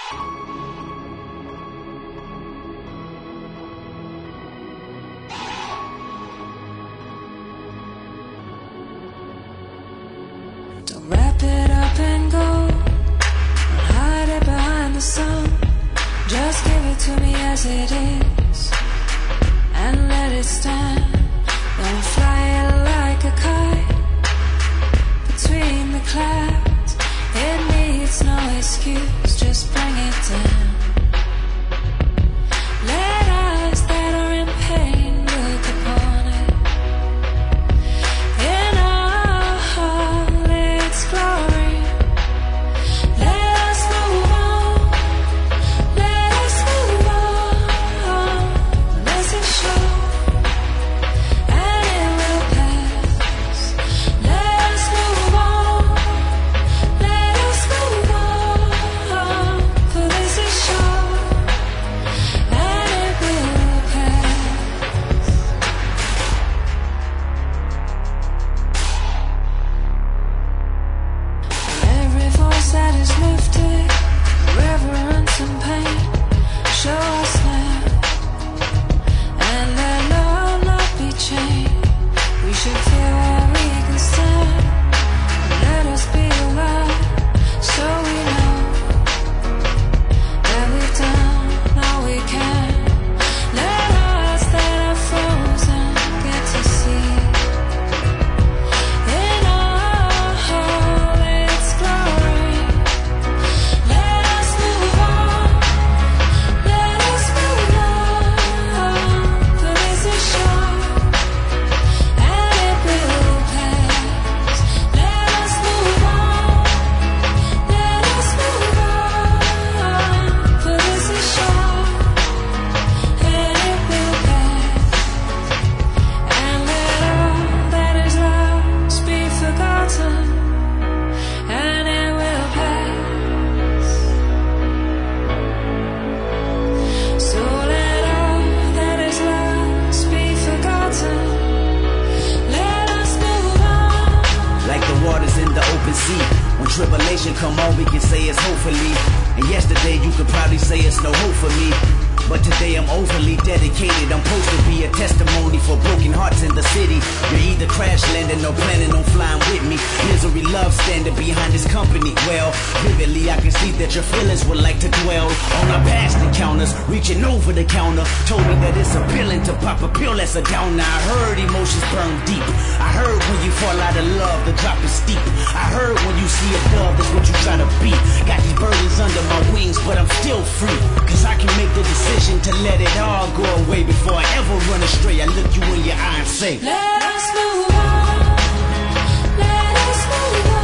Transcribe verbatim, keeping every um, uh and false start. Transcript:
Don't wrap it up and go, don't hide it behind the sun. Just give it to me as it is and let it stand. Don't fly it like a kite between the clouds. It needs no excuse, just bring it down. Let eyes that are in pain look upon it in all its glory. Let us move on, let us move on. Let it show and it will pass. Let us move on, let us move on. For this is short and it will pass. Every voice that is lifted, reverence and pain, show us now, and let love not be chained. We should feel where we can stand, and let us be alive, so we know that we've done all we can. Let us that are frozen get to see in all its glory. Let us move on, let us move on. For this is short and it will pass. Let us move on, let us move on. For this is short and it will pass. And let all that is lost be forgotten, and it will pass. So let all that is lost be forgotten. Let us move on. Like the waters in the open sea. When tribulation come on, we can say it's hopefully. And yesterday you could probably say it's no hope for me. But today I'm overly dedicated. I'm supposed to be a testimony for broken hearts in the city. You're either crash landing or planning on flying with me. Misery love standing behind this company. Well, vividly I can see that your feelings would like to dwell on our past encounters. Reaching over the counter told me that it's appealing to pop a pill that's a downer. I heard emotions burn deep. I heard when you fall out of love, the drop is steep. I heard when you see a dove, that's what you try to be. Got these burdens under my wings, but I'm still free. Cause I can make the decision to let it all go away before I ever run astray. I look you in your eye and say, Let us move on, let us move on.